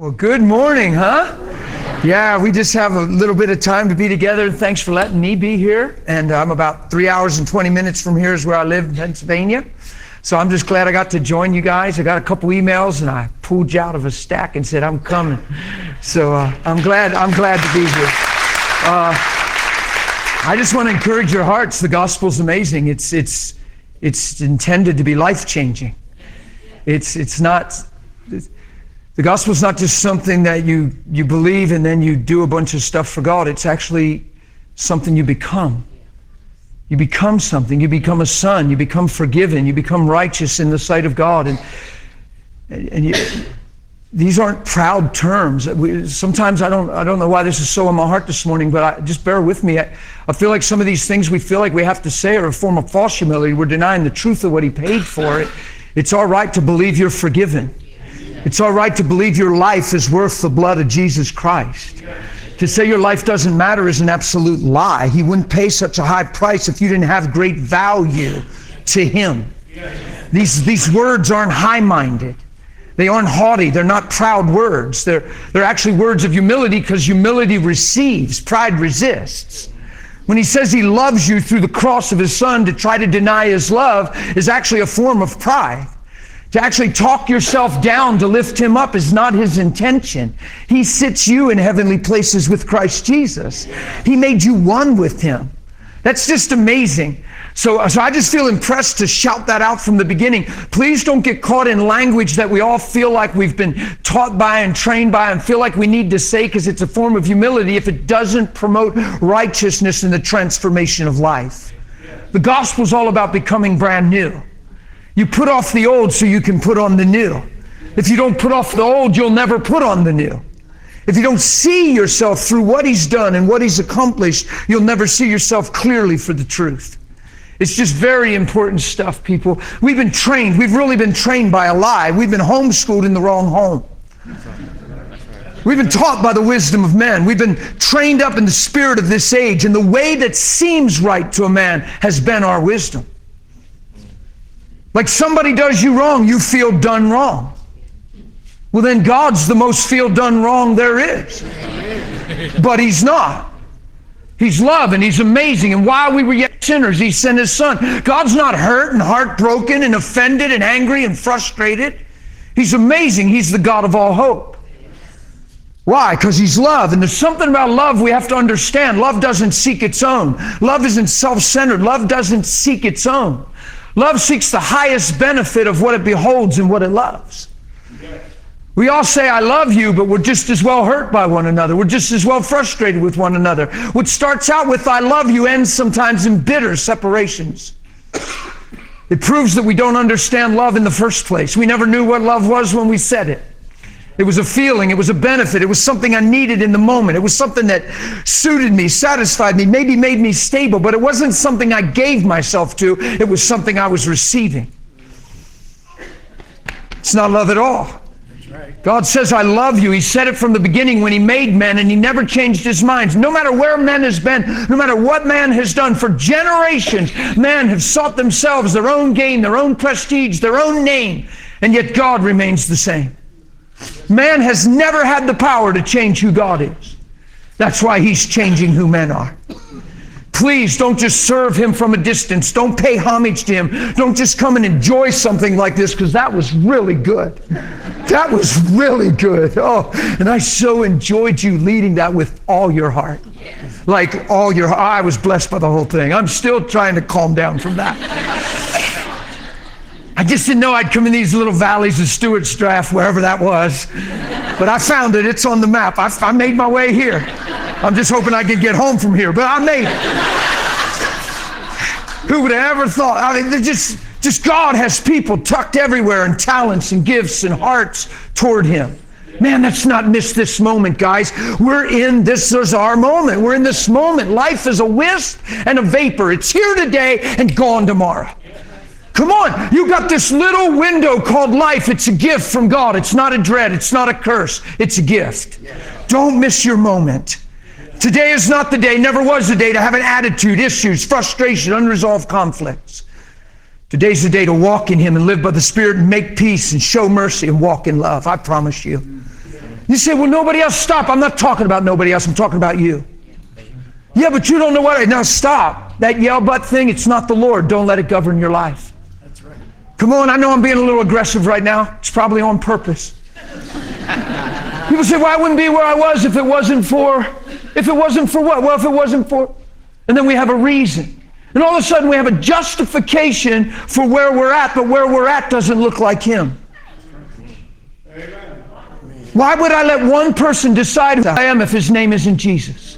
Well, good morning, huh? Yeah, we just have a little bit of time to be together. Thanks for letting me be here. And I'm about 3 hours and 20 minutes from here is where I live in Pennsylvania. So I'm just glad I got to join you guys. I got a couple emails and I pulled you out of a stack and said, I'm coming. So I'm glad to be here. I just want to encourage your hearts. The gospel's amazing. It's intended to be life-changing. The gospel's not just something that you believe and then you do a bunch of stuff for God. It's actually something you become. You become something. You become a son. You become forgiven. You become righteous in the sight of God. These aren't proud terms. Sometimes I don't know why this is so in my heart this morning, but just bear with me. I feel like some of these things we feel like we have to say are a form of false humility. We're denying the truth of what He paid for it. It's all right to believe you're forgiven. It's all right to believe your life is worth the blood of Jesus Christ. To say your life doesn't matter is an absolute lie. He wouldn't pay such a high price if you didn't have great value to Him. These words aren't high-minded. They aren't haughty. They're not proud words. They're actually words of humility, because humility receives, pride resists. When He says He loves you through the cross of His Son, to try to deny His love is actually a form of pride. To actually talk yourself down to lift Him up is not His intention. He sits you in heavenly places with Christ Jesus. He made you one with Him. That's just amazing. So I just feel impressed to shout that out from the beginning. Please don't get caught in language that we all feel like we've been taught by and trained by and feel like we need to say because it's a form of humility if it doesn't promote righteousness and the transformation of life. The gospel's all about becoming brand new. You put off the old so you can put on the new. If you don't put off the old, you'll never put on the new. If you don't see yourself through what He's done and what He's accomplished, you'll never see yourself clearly for the truth. It's just very important stuff, people. We've been trained. We've really been trained by a lie. We've been homeschooled in the wrong home. We've been taught by the wisdom of men. We've been trained up in the spirit of this age, and the way that seems right to a man has been our wisdom. Like somebody does you wrong, you feel done wrong. Well, then God's the most feel done wrong there is. But He's not. He's love and He's amazing. And while we were yet sinners, He sent His Son. God's not hurt and heartbroken and offended and angry and frustrated. He's amazing. He's the God of all hope. Why? Because He's love. And there's something about love we have to understand. Love doesn't seek its own. Love isn't self-centered. Love doesn't seek its own. Love seeks the highest benefit of what it beholds and what it loves. We all say, I love you, but we're just as well hurt by one another. We're just as well frustrated with one another. What starts out with I love you ends sometimes in bitter separations. It proves that we don't understand love in the first place. We never knew what love was when we said it. It was a feeling, it was a benefit, it was something I needed in the moment. It was something that suited me, satisfied me, maybe made me stable, but it wasn't something I gave myself to, it was something I was receiving. It's not love at all. God says, I love you. He said it from the beginning when He made men, and He never changed His mind. No matter where man has been, no matter what man has done, for generations, man have sought themselves their own gain, their own prestige, their own name, and yet God remains the same. Man has never had the power to change who God is. That's why He's changing who men are. Please don't just serve Him from a distance. Don't pay homage to Him. Don't just come and enjoy something like this, because that was really good. That was really good. Oh, and I so enjoyed you leading that with all your heart. Like all your heart. I was blessed by the whole thing. I'm still trying to calm down from that. I just didn't know I'd come in these little valleys of Stewart's Draft, wherever that was. But I found it. It's on the map. I made my way here. I'm just hoping I can get home from here, but I made it. Who would have ever thought? I mean, just God has people tucked everywhere, and talents and gifts and hearts toward Him. Man, let's not miss this moment, guys. We're in this is our moment. We're in this moment. Life is a wisp and a vapor. It's here today and gone tomorrow. Come on, you got this little window called life. It's a gift from God. It's not a dread. It's not a curse. It's a gift. Don't miss your moment. Today is not the day, never was the day to have an attitude, issues, frustration, unresolved conflicts. Today's the day to walk in Him and live by the Spirit and make peace and show mercy and walk in love. I promise you. You say, well, nobody else. Stop. I'm not talking about nobody else. I'm talking about you. Yeah, but you don't know what. Now stop. That yell but thing, it's not the Lord. Don't let it govern your life. That's right. Come on, I know I'm being a little aggressive right now. It's probably on purpose. People say, well, I wouldn't be where I was if it wasn't for what? Well, if it wasn't for, and then we have a reason. And all of a sudden we have a justification for where we're at, but where we're at doesn't look like Him. Why would I let one person decide who I am if his name isn't Jesus?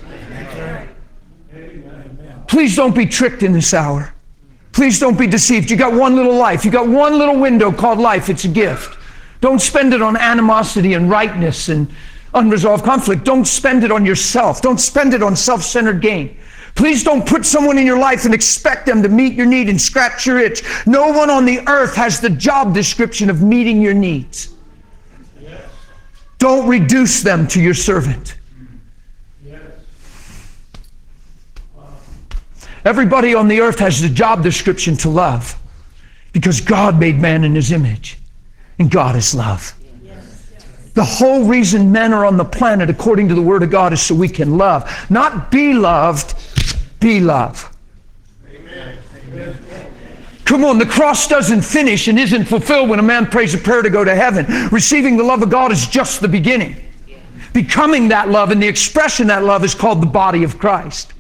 Please don't be tricked in this hour. Please don't be deceived. You got one little life. You got one little window called life. It's a gift. Don't spend it on animosity and rightness and unresolved conflict. Don't spend it on yourself. Don't spend it on self-centered gain. Please don't put someone in your life and expect them to meet your need and scratch your itch. No one on the earth has the job description of meeting your needs. Don't reduce them to your servant. Everybody on the earth has the job description to love, because God made man in His image, and God is love. The whole reason men are on the planet, according to the Word of God, is so we can love. Not be loved, be love. Amen. Come on, the cross doesn't finish and isn't fulfilled when a man prays a prayer to go to heaven. Receiving the love of God is just the beginning. Becoming that love and the expression of that love is called the body of Christ.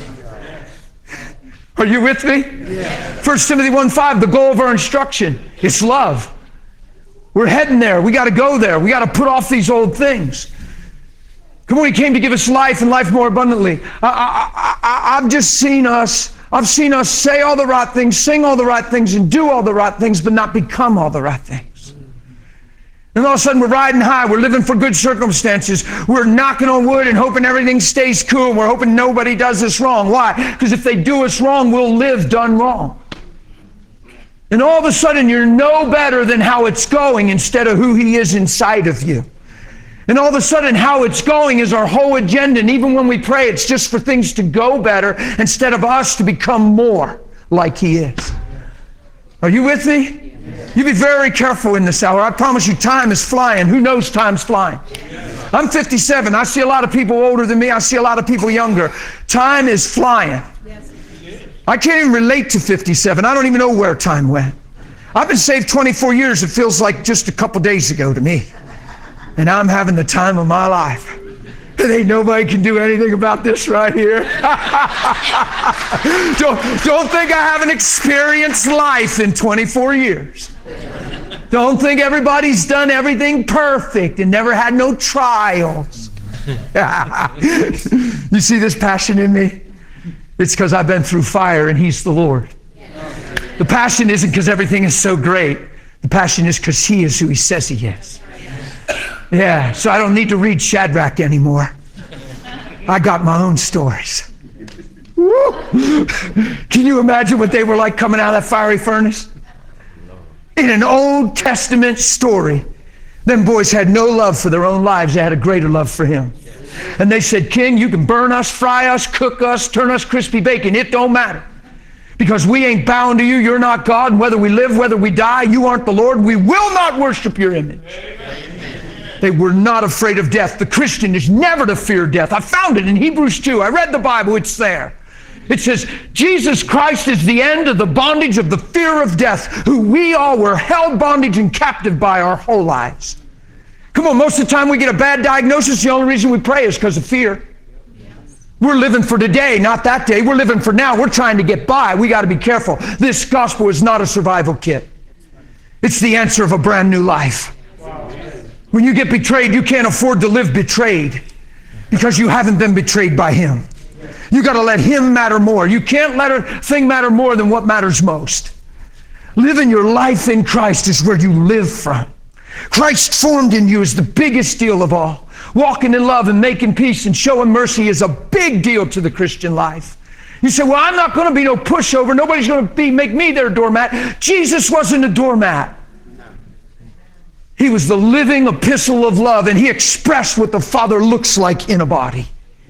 Are you with me? 1 Timothy 1:5, the goal of our instruction is love. We're heading there. We got to go there. We got to put off these old things. Come on, He came to give us life and life more abundantly. I've seen us say all the right things, sing all the right things, and do all the right things, but not become all the right things. And all of a sudden we're riding high. We're living for good circumstances. We're knocking on wood and hoping everything stays cool. We're hoping nobody does us wrong. Why? Because if they do us wrong, we'll live done wrong. And all of a sudden you're no better than how it's going instead of who He is inside of you. And all of a sudden how it's going is our whole agenda. And even when we pray, it's just for things to go better instead of us to become more like He is. Are you with me? You be very careful in this hour. I promise you, time is flying. Who knows time's flying? I'm 57. I see a lot of people older than me. I see a lot of people younger. Time is flying. I can't even relate to 57. I don't even know where time went. I've been saved 24 years. It feels like just a couple days ago to me. And I'm having the time of my life. And ain't nobody can do anything about this right here. Don't think I haven't experienced life in 24 years. Don't think everybody's done everything perfect and never had no trials. You see this passion in me? It's because I've been through fire and He's the Lord. The passion isn't because everything is so great. The passion is because He is who He says He is. Yeah, so I don't need to read Shadrach anymore. I got my own stories. Woo. Can you imagine what they were like coming out of that fiery furnace? In an Old Testament story, them boys had no love for their own lives. They had a greater love for Him. And they said, King, you can burn us, fry us, cook us, turn us crispy bacon. It don't matter. Because we ain't bound to you. You're not God. And whether we live, whether we die, you aren't the Lord. We will not worship your image. Amen. They were not afraid of death. The Christian is never to fear death. I found it in Hebrews 2. I read the Bible. It's there. It says, Jesus Christ is the end of the bondage of the fear of death, who we all were held bondage and captive by our whole lives. Come on, most of the time we get a bad diagnosis, the only reason we pray is because of fear. We're living for today, not that day. We're living for now. We're trying to get by. We got to be careful. This gospel is not a survival kit. It's the answer of a brand new life. When you get betrayed, you can't afford to live betrayed because you haven't been betrayed by Him. You got to let Him matter more. You can't let a thing matter more than what matters most. Living your life in Christ is where you live from. Christ formed in you is the biggest deal of all. Walking in love and making peace and showing mercy is a big deal to the Christian life. You say, well, I'm not going to be no pushover. Nobody's going to make me their doormat. Jesus wasn't a doormat. He was the living epistle of love, and He expressed what the Father looks like in a body.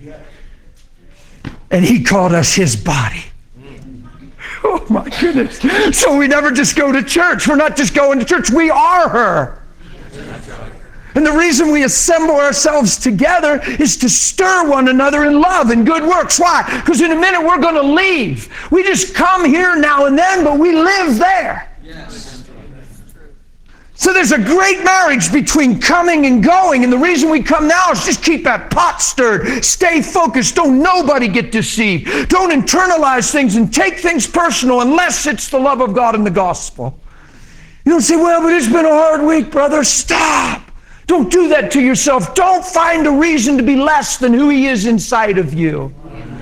And He called us His body. Oh my goodness. So we never just go to church. We're not just going to church. We are her. And the reason we assemble ourselves together is to stir one another in love and good works. Why? Because in a minute we're going to leave. We just come here now and then, but we live there. Yes. So there's a great marriage between coming and going. And the reason we come now is just keep that pot stirred. Stay focused. Don't nobody get deceived. Don't internalize things and take things personal unless it's the love of God and the gospel. You don't say, well, but it's been a hard week, brother. Stop. Don't do that to yourself. Don't find a reason to be less than who He is inside of you.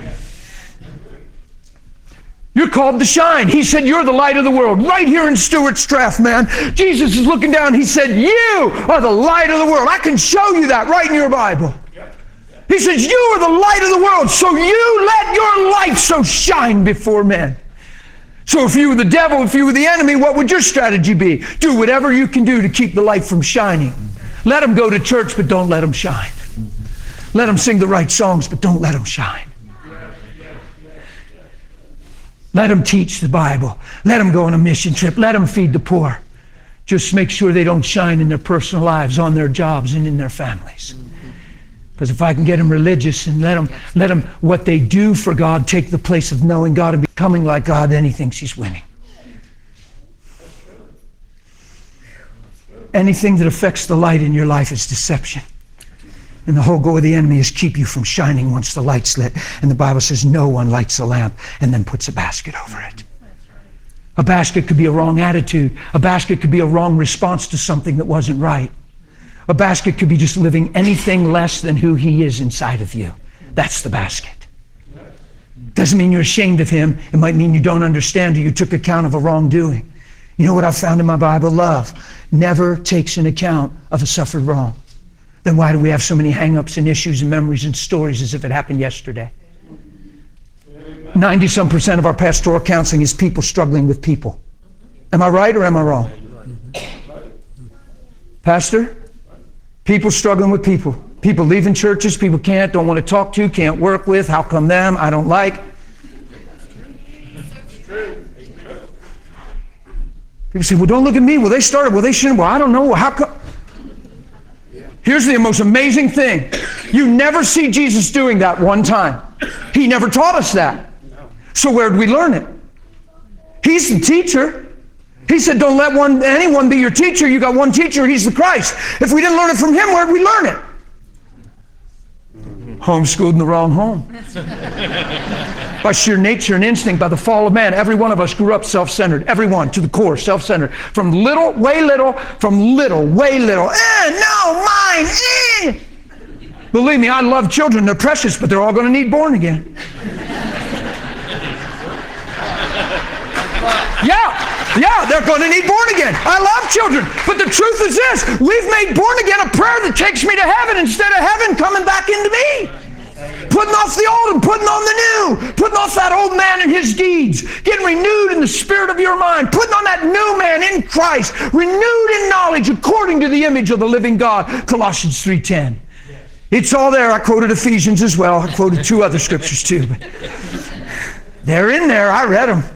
You're called to shine. He said, you're the light of the world. Right here in Stuart man. Jesus is looking down. He said, you are the light of the world. I can show you that right in your Bible. He says, you are the light of the world. So you let your light so shine before men. So if you were the devil, if you were the enemy, what would your strategy be? Do whatever you can do to keep the light from shining. Let them go to church, but don't let them shine. Let them sing the right songs, but don't let them shine. Let them teach the Bible. Let them go on a mission trip. Let them feed the poor. Just make sure they don't shine in their personal lives, on their jobs, and in their families. Because if I can get them religious and let them what they do for God take the place of knowing God and becoming like God, then he thinks he's winning. Anything that affects the light in your life is deception. And the whole goal of the enemy is keep you from shining once the light's lit. And the Bible says no one lights a lamp and then puts a basket over it. A basket could be a wrong attitude. A basket could be a wrong response to something that wasn't right. A basket could be just living anything less than who he is inside of you. That's the basket. Doesn't mean you're ashamed of him. It might mean you don't understand or you took account of a wrongdoing. You know what I found in my Bible? Love never takes an account of a suffered wrong. Then why do we have so many hang-ups and issues and memories and stories as if it happened yesterday? 90-some% of our pastoral counseling is people struggling with people. Am I right or am I wrong? Pastor? People struggling with people. People leaving churches, people don't want to talk to, can't work with. How come them? I don't like. People say, well, don't look at me. Well, they started. Well, they shouldn't. Well, I don't know. Well, how come? Here's the most amazing thing. You never see Jesus doing that one time. He never taught us that. So where did we learn it? He's the teacher. He said, don't let anyone be your teacher. You got one teacher. He's the Christ. If we didn't learn it from him, where did we learn it? Homeschooled in the wrong home. By sheer nature and instinct, by the fall of man, every one of us grew up self-centered. Everyone, to the core, self-centered. From little, way little, way little. No, mine. Believe me, I love children. They're precious, but they're all going to need born again. Yeah, they're going to need born again. I love children. But the truth is this. We've made born again a prayer that takes me to heaven instead of heaven coming back into me. Putting off the old and putting on the new. Putting off that old man and his deeds. Getting renewed in the spirit of your mind. Putting on that new man in Christ. Renewed in knowledge according to the image of the living God. Colossians 3:10. It's all there. I quoted Ephesians as well. I quoted 2 other scriptures too. But they're in there. I read them.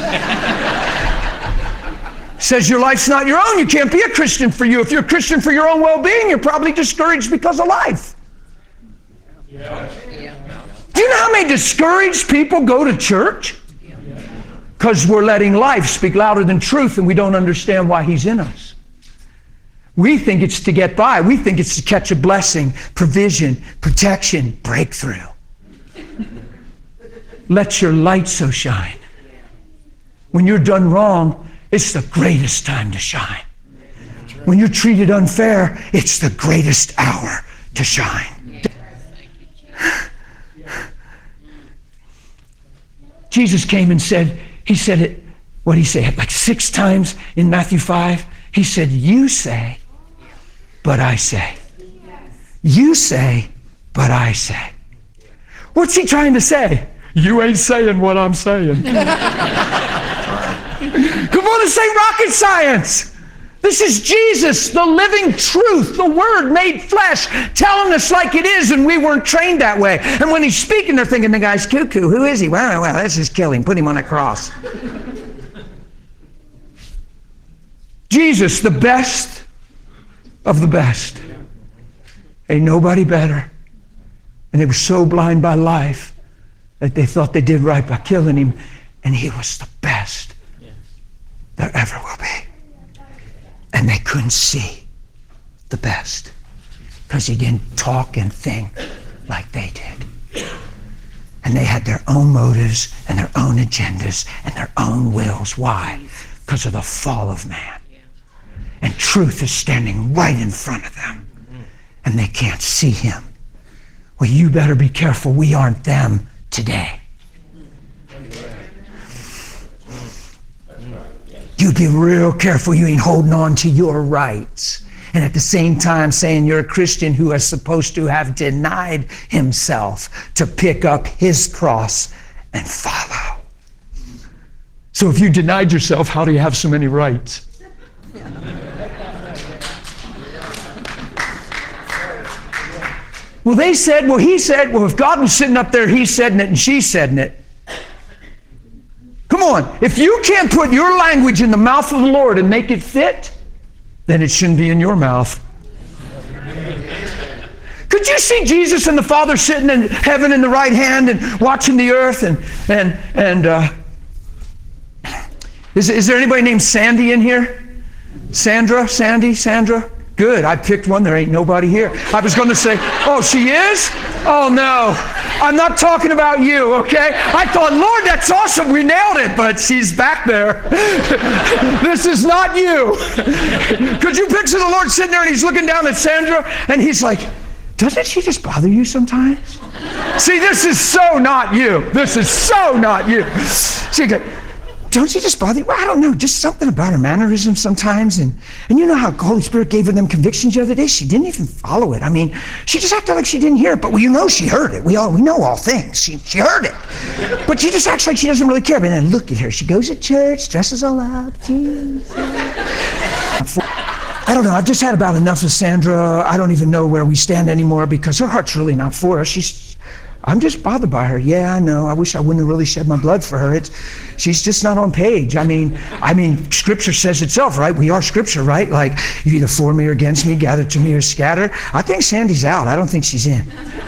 Says your life's not your own. You can't be a Christian for you. If you're a Christian for your own well-being, you're probably discouraged because of life. Yeah. Do you know how many discouraged people go to church? Because we're letting life speak louder than truth and we don't understand why he's in us. We think it's to get by. We think it's to catch a blessing, provision, protection, breakthrough. Let your light so shine. When you're done wrong, it's the greatest time to shine. When you're treated unfair, it's the greatest hour to shine. Jesus came and said, he said it, what did he say? Like 6 times in Matthew 5. He said, you say, but I say. You say, but I say. What's he trying to say? You ain't saying what I'm saying. Come on, this ain't rocket science. This is Jesus, the living truth, the Word made flesh, telling us like it is, and we weren't trained that way. And when he's speaking, they're thinking, the guy's cuckoo. Who is he? Well, let's just kill him. Put him on a cross. Jesus, the best of the best. Ain't nobody better. And they were so blind by life that they thought they did right by killing him. And he was the best there ever will be. And they couldn't see the best because he didn't talk and think like they did. And they had their own motives and their own agendas and their own wills. Why? Because of the fall of man. And truth is standing right in front of them. And they can't see him. Well, you better be careful we aren't them today. You be real careful you ain't holding on to your rights. And at the same time saying you're a Christian who is supposed to have denied himself to pick up his cross and follow. So if you denied yourself, how do you have so many rights? Well, he said, if God was sitting up there, he said it and she said it. Come on, if you can't put your language in the mouth of the Lord and make it fit, then it shouldn't be in your mouth. Could you see Jesus and the Father sitting in heaven in the right hand and watching the earth? Is there anybody named Sandy in here? Sandra? Good, I picked one. There ain't nobody here. I was going to say, oh, she is? Oh, no. I'm not talking about you, okay? I thought, Lord, that's awesome. We nailed it, but she's back there. This is not you. Could you picture the Lord sitting there and he's looking down at Sandra and he's like, doesn't she just bother you sometimes? See, this is so not you. This is so not you. She goes, don't she just bother you? Well, I don't know, just something about her mannerisms sometimes. And you know how the Holy Spirit gave her them convictions the other day? She didn't even follow it. I mean, she just acted like she didn't hear it, but you know she heard it. We know all things. She heard it. But she just acts like she doesn't really care. But then look at her. She goes to church, dresses all up. Jesus. I don't know. I've just had about enough of Sandra. I don't even know where we stand anymore because her heart's really not for us. I'm just bothered by her. Yeah, I know. I wish I wouldn't have really shed my blood for her. She's just not on page. I mean, Scripture says itself, right? We are Scripture, right? Like, you're either for me or against me, gather to me or scatter. I think Sandy's out. I don't think she's in.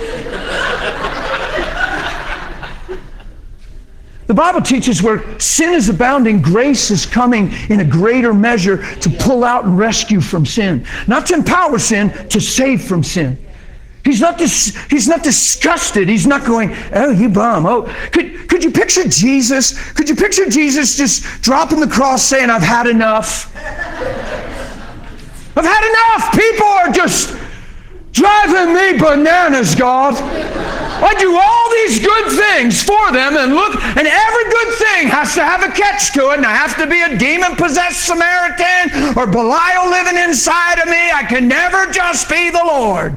The Bible teaches where sin is abounding, grace is coming in a greater measure to pull out and rescue from sin. Not to empower sin, to save from sin. He's not disgusted. He's not going, oh, you bum. Oh, could you picture Jesus? Could you picture Jesus just dropping the cross saying, I've had enough? I've had enough. People are just driving me bananas, God. I do all these good things for them, and look, and every good thing has to have a catch to it, and I have to be a demon-possessed Samaritan or Belial living inside of me. I can never just be the Lord.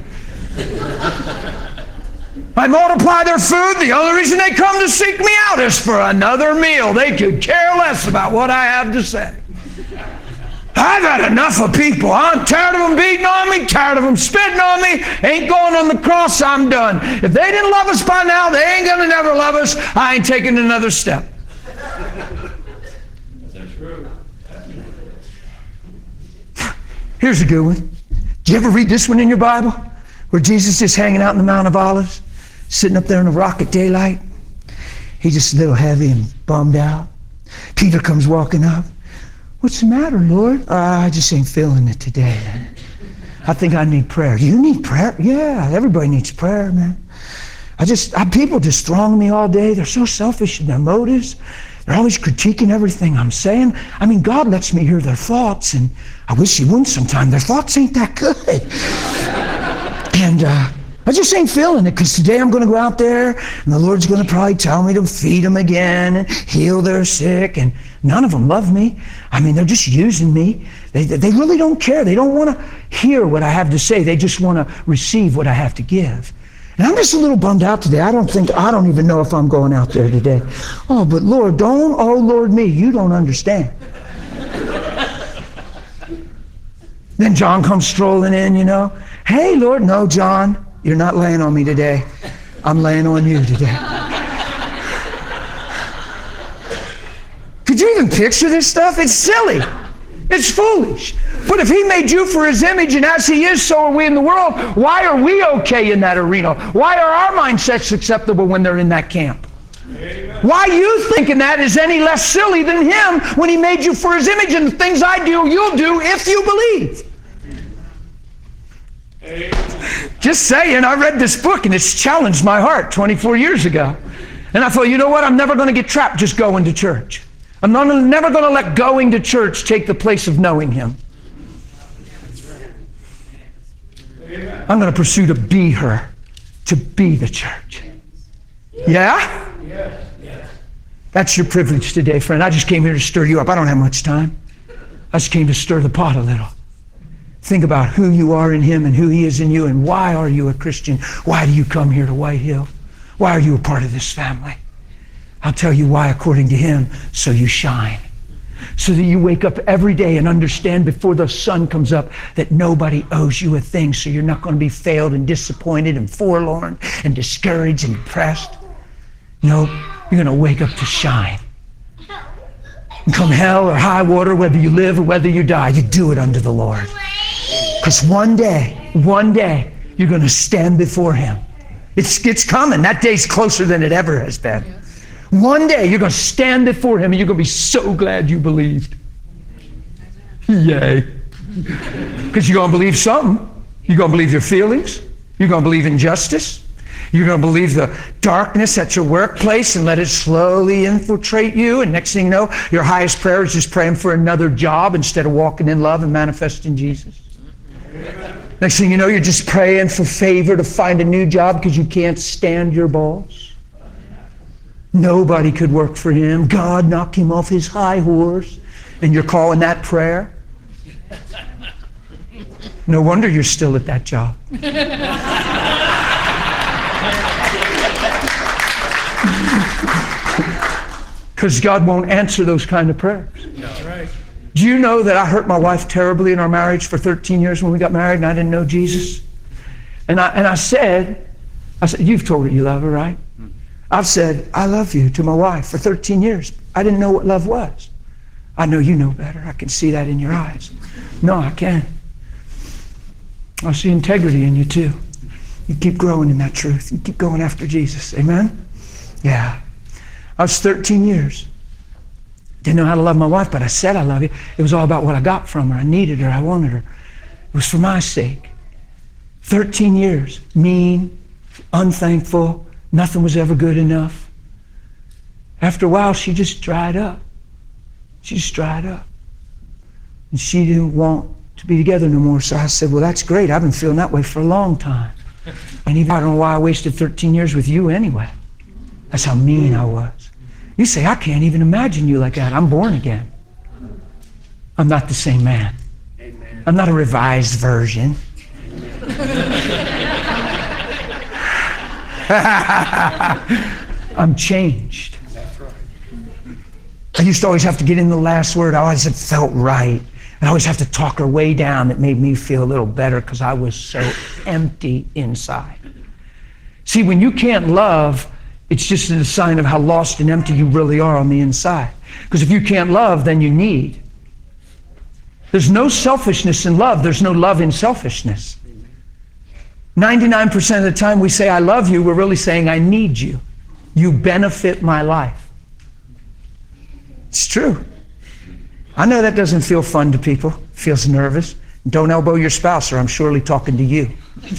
I multiply their food. The only reason they come to seek me out is for another meal. They could care less about what I have to say. I've had enough of people. I'm tired of them beating on me, tired of them spitting on me. Ain't going on the cross, I'm done. If they didn't love us by now, they ain't going to never love us. I ain't taking another step. That's true. Here's a good one. Did you ever read this one in your Bible? Where Jesus is hanging out in the Mount of Olives, sitting up there in the rock at daylight. He's just a little heavy and bummed out. Peter comes walking up. What's the matter, Lord? I just ain't feeling it today, man. I think I need prayer. You need prayer? Yeah, everybody needs prayer, man. People just throng me all day. They're so selfish in their motives. They're always critiquing everything I'm saying. I mean, God lets me hear their thoughts, and I wish He wouldn't sometimes. Their thoughts ain't that good. And I just ain't feeling it, because today I'm going to go out there and the Lord's going to probably tell me to feed them again and heal their sick, and none of them love me. I mean, they're just using me. They really don't care. They don't want to hear what I have to say. They just want to receive what I have to give. And I'm just a little bummed out today. I don't even know if I'm going out there today. Oh, but Lord, Lord me, you don't understand. Then John comes strolling in, you know. Hey, Lord, no, John, you're not laying on me today. I'm laying on you today. Could you even picture this stuff? It's silly. It's foolish. But if he made you for his image, and as he is, so are we in the world, why are we okay in that arena? Why are our mindsets acceptable when they're in that camp? Amen. Why you thinking that is any less silly than him when he made you for his image, and the things I do, you'll do if you believe. Amen. Just saying, I read this book and it's challenged my heart 24 years ago. And I thought, you know what? I'm never going to get trapped just going to church. I'm never going to let going to church take the place of knowing him. I'm going to pursue to be her, to be the church. Yeah? That's your privilege today, friend. I just came here to stir you up. I don't have much time. I just came to stir the pot a little. Think about who you are in him and who he is in you, and why are you a Christian? Why do you come here to White Hill? Why are you a part of this family? I'll tell you why, according to him, so you shine. So that you wake up every day and understand before the sun comes up that nobody owes you a thing, so you're not going to be failed and disappointed and forlorn and discouraged and depressed. No, you're going to wake up to shine. And come hell or high water, whether you live or whether you die, you do it unto the Lord. Because one day, you're going to stand before him. It's coming. That day's closer than it ever has been. One day, you're going to stand before him and you're going to be so glad you believed. Yay. Because you're going to believe something. You're going to believe your feelings. You're going to believe in justice. You're going to believe the darkness at your workplace and let it slowly infiltrate you. And next thing you know, your highest prayer is just praying for another job instead of walking in love and manifesting Jesus. Next thing you know, you're just praying for favor to find a new job because you can't stand your boss. Nobody could work for him. God knocked him off his high horse. And you're calling that prayer? No wonder you're still at that job. Because God won't answer those kind of prayers. That's right. Do you know that I hurt my wife terribly in our marriage for 13 years when we got married and I didn't know Jesus? And I said, you've told her you love her, right? I've said, I love you to my wife for 13 years. I didn't know what love was. I know you know better. I can see that in your eyes. No, I can't. I see integrity in you too. You keep growing in that truth. You keep going after Jesus. Amen? Yeah. I was 13 years. Didn't know how to love my wife, but I said I love you. It was all about what I got from her. I needed her. I wanted her. It was for my sake. 13 years. Mean, unthankful. Nothing was ever good enough. After a while, she just dried up. She just dried up. And she didn't want to be together no more. So I said, well, that's great. I've been feeling that way for a long time. And even I don't know why I wasted 13 years with you anyway. That's how mean I was. You say, I can't even imagine you like that. I'm born again. I'm not the same man. Amen. I'm not a revised version. I'm changed. That's right. I used to always have to get in the last word. I always had felt right. I always have to talk her way down. That made me feel a little better because I was so empty inside. See, when you can't love, it's just a sign of how lost and empty you really are on the inside. Because if you can't love, then you need. There's no selfishness in love. There's no love in selfishness. 99% of the time we say, I love you, we're really saying, I need you. You benefit my life. It's true. I know that doesn't feel fun to people. It feels nervous. Don't elbow your spouse or I'm surely talking to you.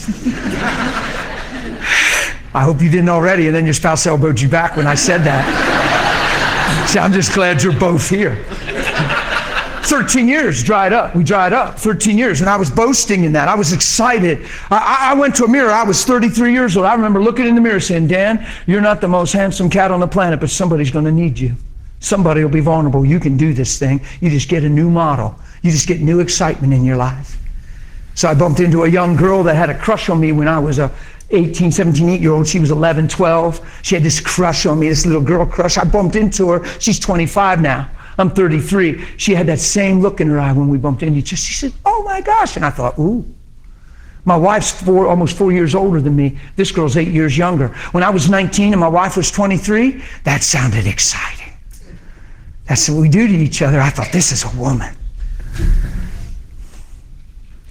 I hope you didn't already, and then your spouse elbowed you back when I said that. See, I'm just glad you're both here. 13 years dried up. We dried up 13 years, and I was boasting in that. I was excited. I went to a mirror. I was 33 years old. I remember looking in the mirror saying, Dan, you're not the most handsome cat on the planet, but somebody's going to need you. Somebody will be vulnerable. You can do this thing. You just get a new model. You just get new excitement in your life. So I bumped into a young girl that had a crush on me when I was a 18, 17, 8-year-old. She was 11, 12. She had this crush on me, this little girl crush. I bumped into her. She's 25 now. I'm 33. She had that same look in her eye when we bumped into each other. She said, oh my gosh. And I thought, ooh. My wife's almost 4 years older than me. This girl's 8 years younger. When I was 19 and my wife was 23, that sounded exciting. That's what we do to each other. I thought, this is a woman.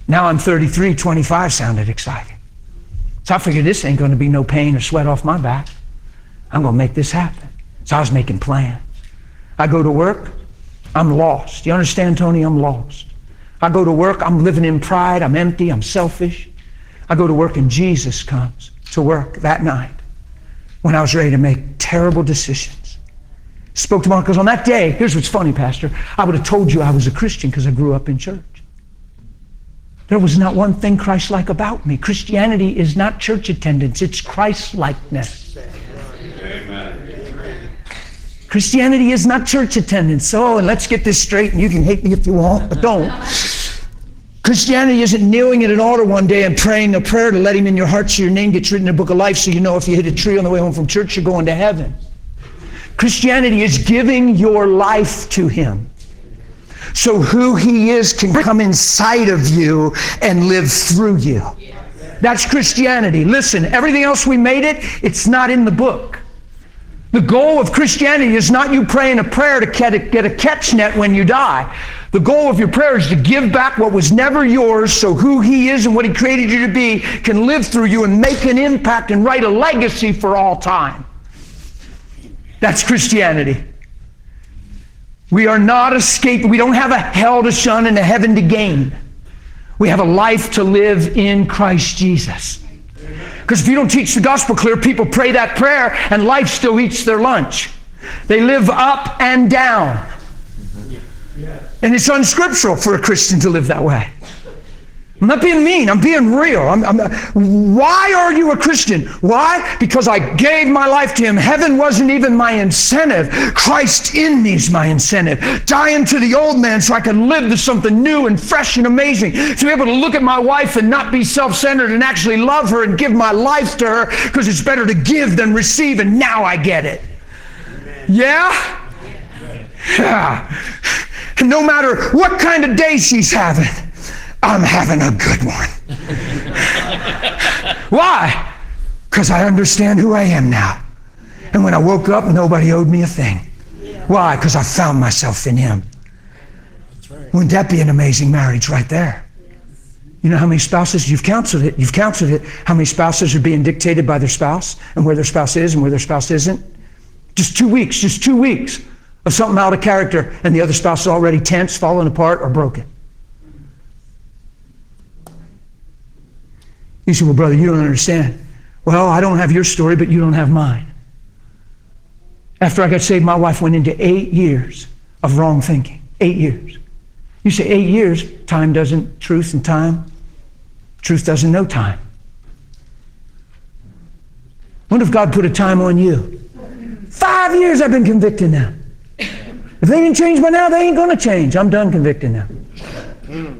Now I'm 33, 25 sounded exciting. So I figured this ain't going to be no pain or sweat off my back. I'm going to make this happen. So I was making plans. I go to work, I'm lost. You understand, Tony? I'm lost. I go to work, I'm living in pride, I'm empty, I'm selfish. I go to work and Jesus comes to work that night when I was ready to make terrible decisions. Spoke to Mark, because on that day, here's what's funny, Pastor, I would have told you I was a Christian because I grew up in church. There was not one thing Christ-like about me. Christianity is not church attendance, it's Christ-likeness. Amen. Christianity is not church attendance. Oh, and let's get this straight, and you can hate me if you want, but don't. Christianity isn't kneeling at an altar one day and praying a prayer to let him in your heart so your name gets written in the book of life so you know if you hit a tree on the way home from church, you're going to heaven. Christianity is giving your life to him, so who he is can come inside of you and live through you. That's Christianity. Listen, everything else we made it's not in the book. The goal of Christianity is not you praying a prayer to get a catch net when you die. The goal of your prayer is to give back what was never yours so who he is and what he created you to be can live through you and make an impact and write a legacy for all time. That's Christianity. We are not escaping. We don't have a hell to shun and a heaven to gain. We have a life to live in Christ Jesus. Because if you don't teach the gospel clear, people pray that prayer and life still eats their lunch. They live up and down. And it's unscriptural for a Christian to live that way. I'm not being mean. I'm being real. Why are you a Christian? Why? Because I gave my life to him. Heaven wasn't even my incentive. Christ in me is my incentive. Dying to the old man so I can live to something new and fresh and amazing. To be able to look at my wife and not be self-centered and actually love her and give my life to her because it's better to give than receive, and now I get it. Yeah? Yeah. And no matter what kind of day she's having, I'm having a good one. Why? Because I understand who I am now. And when I woke up, nobody owed me a thing. Why? Because I found myself in him. Wouldn't that be an amazing marriage right there? You know how many spouses, you've counseled it, how many spouses are being dictated by their spouse and where their spouse is and where their spouse isn't? Just 2 weeks of something out of character and the other spouse is already tense, falling apart, or broken. You say, well, brother, you don't understand. Well, I don't have your story, but you don't have mine. After I got saved, my wife went into 8 years of wrong thinking. 8 years. You say 8 years, truth doesn't know time. What if God put a time on you? 5 years I've been convicting them. If they didn't change by now, they ain't going to change. I'm done convicting them.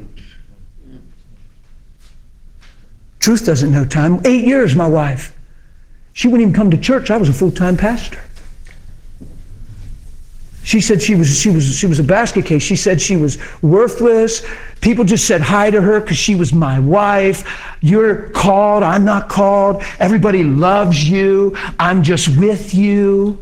Truth doesn't know time. 8 years, my wife. She wouldn't even come to church. I was a full-time pastor. She said she was a basket case. She said she was worthless. People just said hi to her because she was my wife. You're called, I'm not called. Everybody loves you. I'm just with you.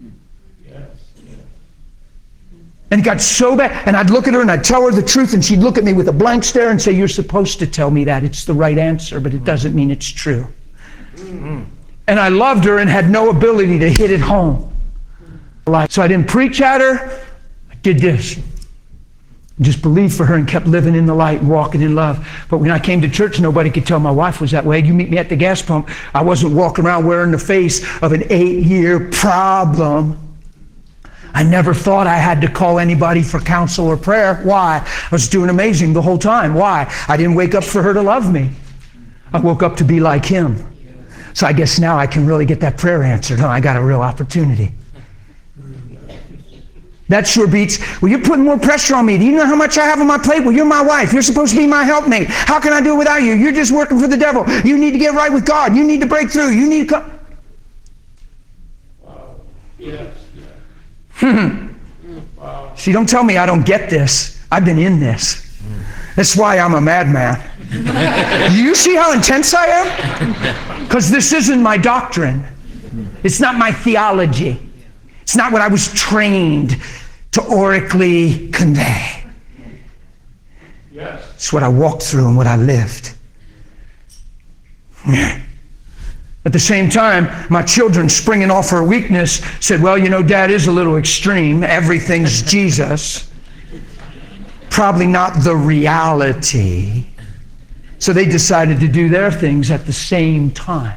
And it got so bad. And I'd look at her and I'd tell her the truth and she'd look at me with a blank stare and say, you're supposed to tell me that. It's the right answer, but it doesn't mean it's true. And I loved her and had no ability to hit it home. So I didn't preach at her. I did this. Just believed for her and kept living in the light and walking in love. But when I came to church, nobody could tell my wife was that way. You meet me at the gas pump, I wasn't walking around wearing the face of an 8-year problem. I never thought I had to call anybody for counsel or prayer. Why? I was doing amazing the whole time. Why? I didn't wake up for her to love me. I woke up to be like him. So I guess now I can really get that prayer answered. Huh? I got a real opportunity. That sure beats, well, you're putting more pressure on me. Do you know how much I have on my plate? Well, you're my wife. You're supposed to be my helpmate. How can I do it without you? You're just working for the devil. You need to get right with God. You need to break through. You need to come. Wow. Yes. Wow. See, don't tell me I don't get this. I've been in this. That's why I'm a madman. You see how intense I am? Because this isn't my doctrine. It's not my theology. It's not what I was trained to oracally convey. Yes. It's what I walked through and what I lived. At the same time, my children, springing off her weakness, said, well, you know, Dad is a little extreme. Everything's Jesus. Probably not the reality. So they decided to do their things at the same time.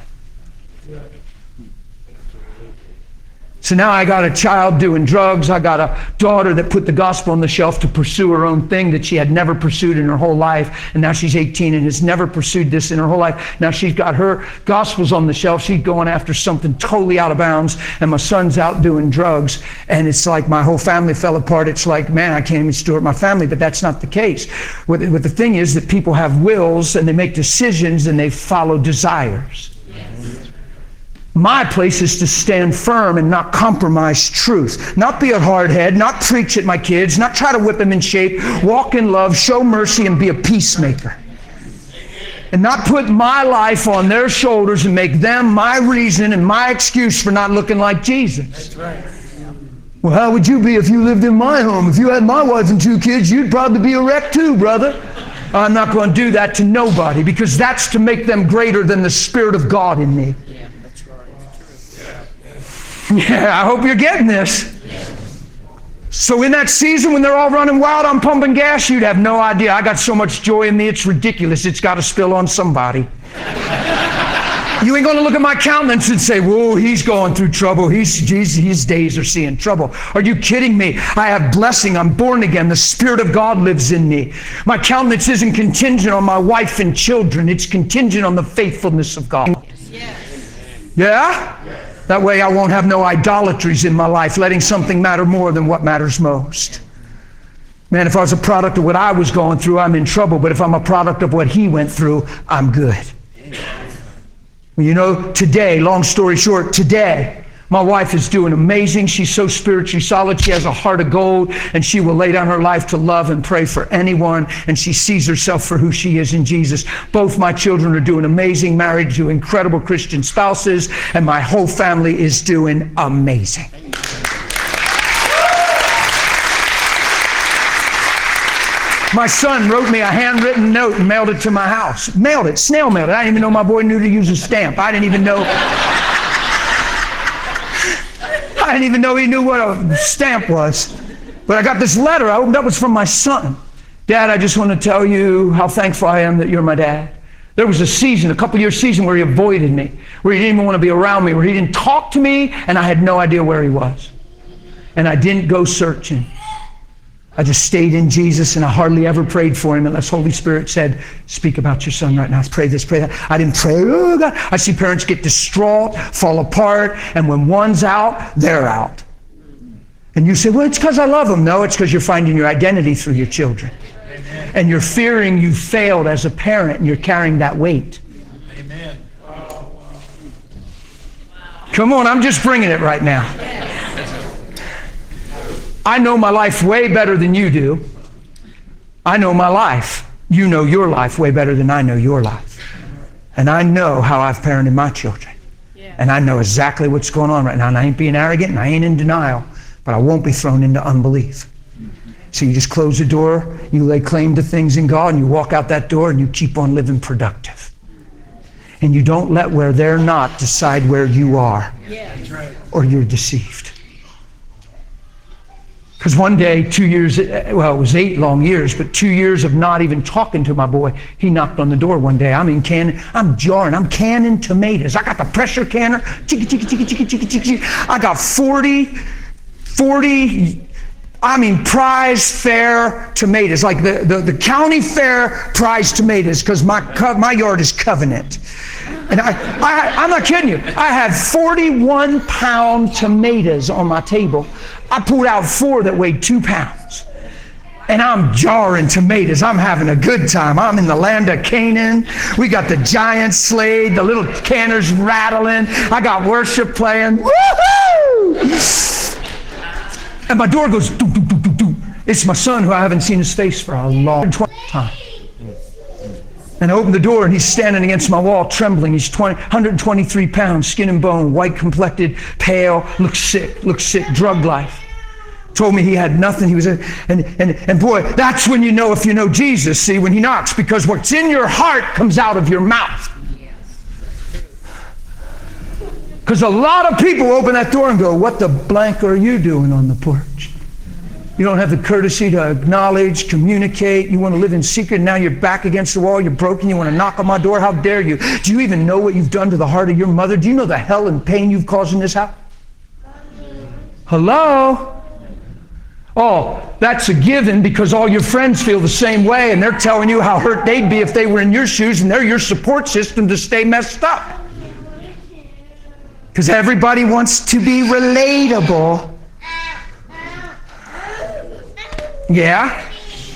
So now I got a child doing drugs. I got a daughter that put the gospel on the shelf to pursue her own thing that she had never pursued in her whole life. And now she's 18 and has never pursued this in her whole life. Now she's got her gospels on the shelf. She's going after something totally out of bounds. And my son's out doing drugs. And it's like my whole family fell apart. It's like, man, I can't even steward my family. But that's not the case. What the thing is that people have wills and they make decisions and they follow desires. My place is to stand firm and not compromise truth. Not be a hardhead, not preach at my kids, not try to whip them in shape, walk in love, show mercy, and be a peacemaker. And not put my life on their shoulders and make them my reason and my excuse for not looking like Jesus. That's right. Well, how would you be if you lived in my home? If you had my wife and 2 kids, you'd probably be a wreck too, brother. I'm not going to do that to nobody, because that's to make them greater than the Spirit of God in me. Yeah, I hope you're getting this. So in that season when they're all running wild, I'm pumping gas, you'd have no idea. I got so much joy in me, it's ridiculous. It's got to spill on somebody. You ain't going to look at my countenance and say, whoa, he's going through trouble. His days are seeing trouble. Are you kidding me? I have blessing. I'm born again. The Spirit of God lives in me. My countenance isn't contingent on my wife and children. It's contingent on the faithfulness of God. Yeah? That way I won't have no idolatries in my life, letting something matter more than what matters most. Man, if I was a product of what I was going through, I'm in trouble. But if I'm a product of what he went through, I'm good. You know, today, long story short, today, my wife is doing amazing. She's so spiritually solid. She has a heart of gold, and she will lay down her life to love and pray for anyone, and she sees herself for who she is in Jesus. Both my children are doing amazing, married to incredible Christian spouses, and my whole family is doing amazing. My son wrote me a handwritten note and mailed it to my house. Mailed it, snail mailed it. I didn't even know my boy knew to use a stamp. I didn't even know he knew what a stamp was. But I got this letter. I opened up. It was from my son. Dad, I just want to tell you how thankful I am that you're my dad. There was a season, a couple-year season, where he avoided me, where he didn't even want to be around me, where he didn't talk to me, and I had no idea where he was. And I didn't go searching. I just stayed in Jesus, and I hardly ever prayed for him unless Holy Spirit said, speak about your son right now. Pray this, pray that. I didn't pray, oh God. I see parents get distraught, fall apart, and when one's out, they're out. And you say, well, it's because I love them. No, it's because you're finding your identity through your children. Amen. And you're fearing you failed as a parent, and you're carrying that weight. Amen. Come on, I'm just bringing it right now. I know my life way better than you do. I know my life. You know your life way better than I know your life. And I know how I've parented my children. Yeah. And I know exactly what's going on right now. And I ain't being arrogant and I ain't in denial, but I won't be thrown into unbelief. So you just close the door, you lay claim to things in God, and you walk out that door and you keep on living productive. And you don't let where they're not decide where you are. Yeah. Or you're deceived. Because one day, 2 years, well, it was 8 long years, but 2 years of not even talking to my boy, he knocked on the door one day. I'm jarring, I'm canning tomatoes. I got the pressure canner, I got 40, prize fair tomatoes, like the county fair prize tomatoes, because my yard is Covenant. And I'm not kidding you. I had 41-pound tomatoes on my table. I pulled out 4 that weighed 2 pounds. And I'm jarring tomatoes. I'm having a good time. I'm in the land of Canaan. We got the giant slade, the little canners rattling. I got worship playing. Woohoo! And my door goes, doo, doo, doo, doo, doo. It's my son, who I haven't seen his face for a long time. And I opened the door, and he's standing against my wall, trembling. He's 123 pounds, skin and bone, white complected, pale, looks sick, drug life. Told me he had nothing. He was and boy, that's when you know if you know Jesus, see, when he knocks, because what's in your heart comes out of your mouth. Because a lot of people open that door and go, what the blank are you doing on the porch? You don't have the courtesy to acknowledge, communicate. You want to live in secret. Now you're back against the wall. You're broken. You want to knock on my door. How dare you? Do you even know what you've done to the heart of your mother? Do you know the hell and pain you've caused in this house? Hello? Oh, that's a given because all your friends feel the same way and they're telling you how hurt they'd be if they were in your shoes and they're your support system to stay messed up. Because everybody wants to be relatable. Yeah?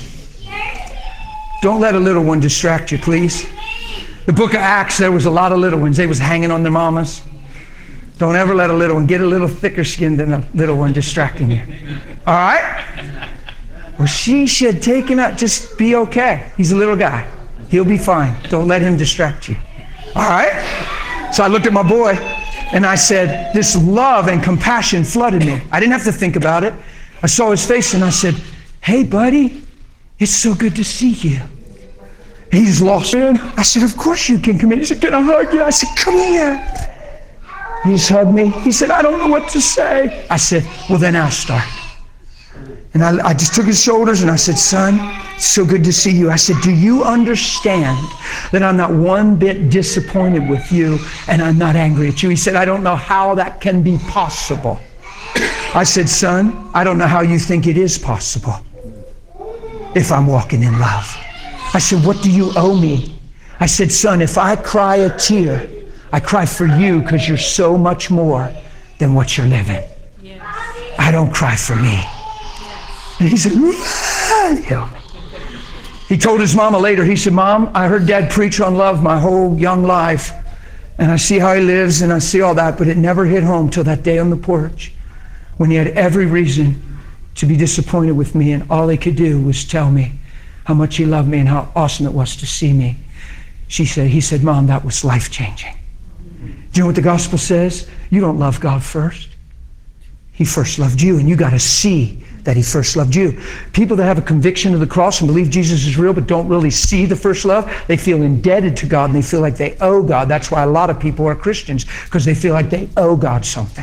Don't let a little one distract you, please. The book of Acts, there was a lot of little ones. They was hanging on their mamas. Don't ever let a little one get a little thicker skinned than a little one distracting you. All right? Well, she should take him out. Just be okay. He's a little guy. He'll be fine. Don't let him distract you. All right? So I looked at my boy and I said, this love and compassion flooded me. I didn't have to think about it. I saw his face and I said, hey, buddy, it's so good to see you. He's lost it. I said, of course you can come in. He said, can I hug you? I said, come here. He just hugged me. He said, I don't know what to say. I said, well, then I'll start. And I just took his shoulders and I said, son, it's so good to see you. I said, do you understand that I'm not one bit disappointed with you and I'm not angry at you? He said, I don't know how that can be possible. I said, son, I don't know how you think it is possible if I'm walking in love. I said, what do you owe me? I said, son, if I cry a tear, I cry for you because you're so much more than what you're living. Yes. I don't cry for me. Yes. And he said, he told his mama later, he said, Mom, I heard Dad preach on love my whole young life. And I see how he lives and I see all that, but it never hit home till that day on the porch when he had every reason to be disappointed with me, and all he could do was tell me how much he loved me and how awesome it was to see me. He said, Mom, that was life-changing. Do you know what the gospel says? You don't love God first. He first loved you, and you got to see that he first loved you. People that have a conviction of the cross and believe Jesus is real but don't really see the first love, they feel indebted to God and they feel like they owe God. That's why a lot of people are Christians, because they feel like they owe God something.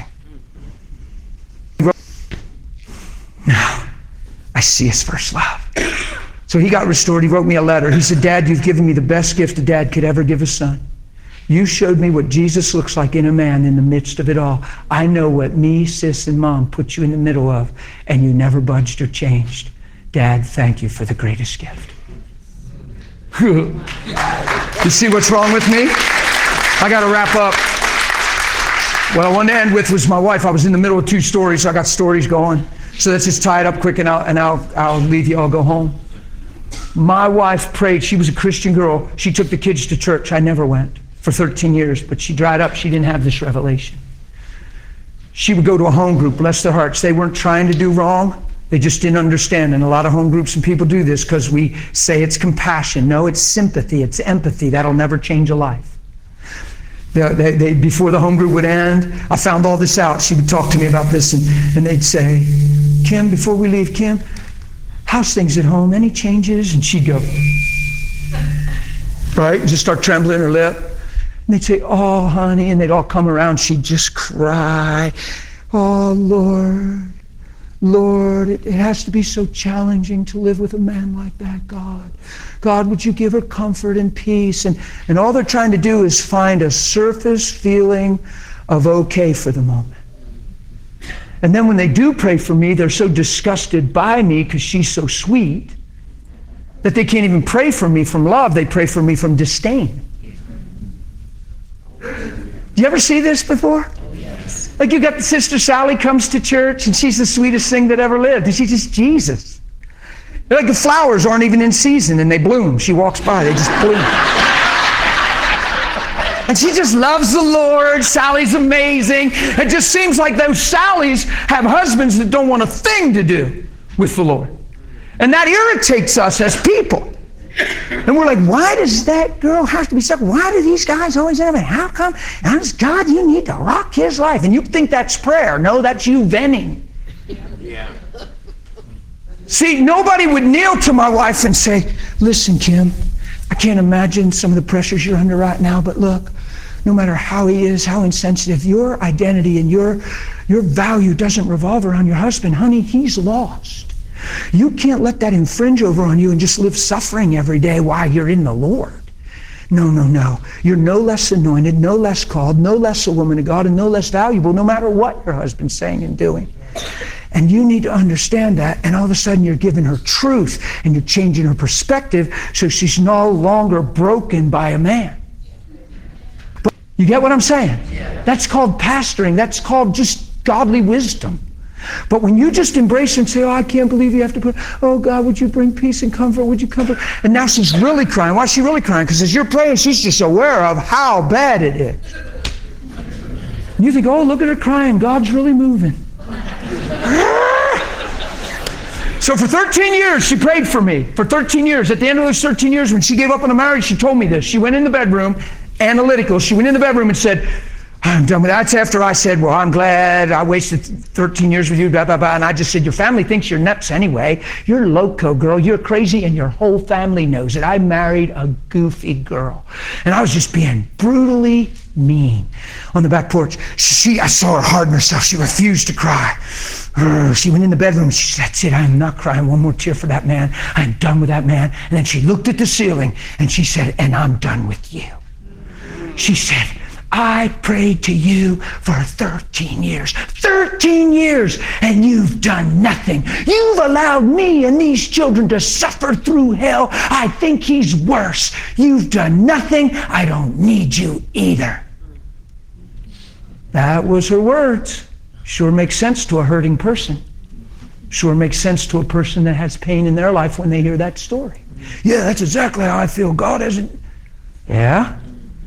Now, I see his first love. So he got restored. He wrote me a letter. He said, Dad, you've given me the best gift a dad could ever give a son. You showed me what Jesus looks like in a man in the midst of it all. I know what me, sis, and Mom put you in the middle of, and you never budged or changed. Dad, thank you for the greatest gift. You see what's wrong with me? I got to wrap up. What I wanted to end with was my wife. I was in the middle of 2 stories, so I got stories going. So let's just tie it up quick, and I'll leave you. I'll go home. My wife prayed. She was a Christian girl. She took the kids to church. I never went for 13 years, but she dried up. She didn't have this revelation. She would go to a home group, bless their hearts. They weren't trying to do wrong. They just didn't understand. And a lot of home groups and people do this because we say it's compassion. No, it's sympathy. It's empathy. That'll never change a life. Before the home group would end, I found all this out. She would talk to me about this, and they'd say, Kim, before we leave, Kim, how's things at home? Any changes? And she'd go, right? Just start trembling her lip. And they'd say, oh, honey. And they'd all come around. She'd just cry. Oh, Lord, it has to be so challenging to live with a man like that, God. God, would you give her comfort and peace? And all they're trying to do is find a surface feeling of okay for the moment. And then when they do pray for me, they're so disgusted by me because she's so sweet that they can't even pray for me from love. They pray for me from disdain. Do you ever see this before? Yes. Like you got the Sister Sally comes to church and she's the sweetest thing that ever lived. And she's just Jesus. They're like the flowers aren't even in season and they bloom. She walks by, they just bloom. And she just loves the Lord. Sally's amazing. It just seems like those Sallys have husbands that don't want a thing to do with the Lord. And that irritates us as people. And we're like, why does that girl have to be stuck? Why do these guys always have it? How come? God, you need to rock his life. And you think that's prayer. No, that's you venting. Yeah. See, nobody would kneel to my wife and say, listen, Kim, I can't imagine some of the pressures you're under right now, but look, no matter how he is, how insensitive, your identity and your value doesn't revolve around your husband. Honey, he's lost. You can't let that infringe over on you and just live suffering every day while you're in the Lord. No, no, no. You're no less anointed, no less called, no less a woman of God, and no less valuable, no matter what your husband's saying and doing. And you need to understand that, and all of a sudden you're giving her truth, and you're changing her perspective so she's no longer broken by a man. But you get what I'm saying? That's called pastoring. That's called just godly wisdom. But when you just embrace and say, oh, I can't believe you have to put, oh God, would you bring peace and comfort? Would you comfort? And now she's really crying. Why is she really crying? Because as you're praying, she's just aware of how bad it is. And you think, oh, look at her crying. God's really moving. So for 13 years, she prayed for me. For 13 years. At the end of those 13 years, when she gave up on the marriage, she told me this. She went in the bedroom, analytical. She went in the bedroom and said, I'm done with that. That's after I said, well, I'm glad I wasted 13 years with you, blah, blah, blah. And I just said, your family thinks you're nuts anyway. You're loco, girl. You're crazy, and your whole family knows it. I married a goofy girl. And I was just being brutally mean on the back porch. I saw her harden herself. She refused to cry. She went in the bedroom. She said, that's it. I'm not crying one more tear for that man. I'm done with that man. And then she looked at the ceiling, and she said, and I'm done with you. She said, I prayed to you for 13 years. 13 years, and you've done nothing. You've allowed me and these children to suffer through hell. I think he's worse. You've done nothing. I don't need you either. That was her words. Sure makes sense to a hurting person. Sure makes sense to a person that has pain in their life when they hear that story. Yeah, that's exactly how I feel. God hasn't. Yeah?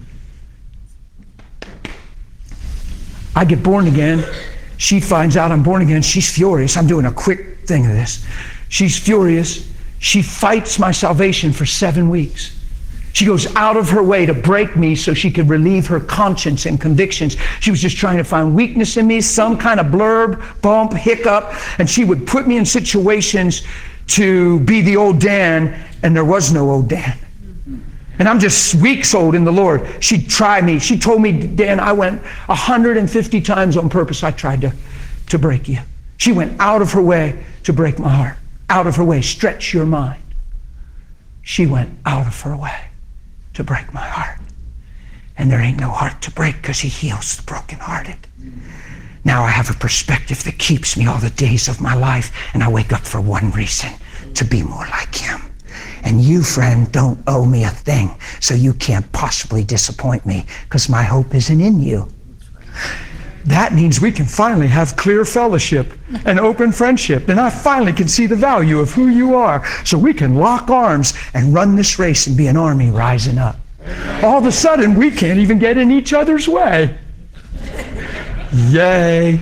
I get born again. She finds out I'm born again. She's furious. I'm doing a quick thing of this. She's furious. She fights my salvation for 7 weeks. She goes out of her way to break me so she could relieve her conscience and convictions. She was just trying to find weakness in me, some kind of blurb, bump, hiccup, and she would put me in situations to be the old Dan, and there was no old Dan. And I'm just weeks old in the Lord. She'd try me. She told me, Dan, I went 150 times on purpose. I tried to break you. She went out of her way to break my heart. Out of her way. Stretch your mind. She went out of her way to break my heart. And there ain't no heart to break because he heals the brokenhearted. Now I have a perspective that keeps me all the days of my life, and I wake up for one reason, to be more like him. And you, friend, don't owe me a thing, so you can't possibly disappoint me because my hope isn't in you. That means we can finally have clear fellowship and open friendship, and I finally can see the value of who you are, so we can lock arms and run this race and be an army rising up. All of a sudden, we can't even get in each other's way. Yay.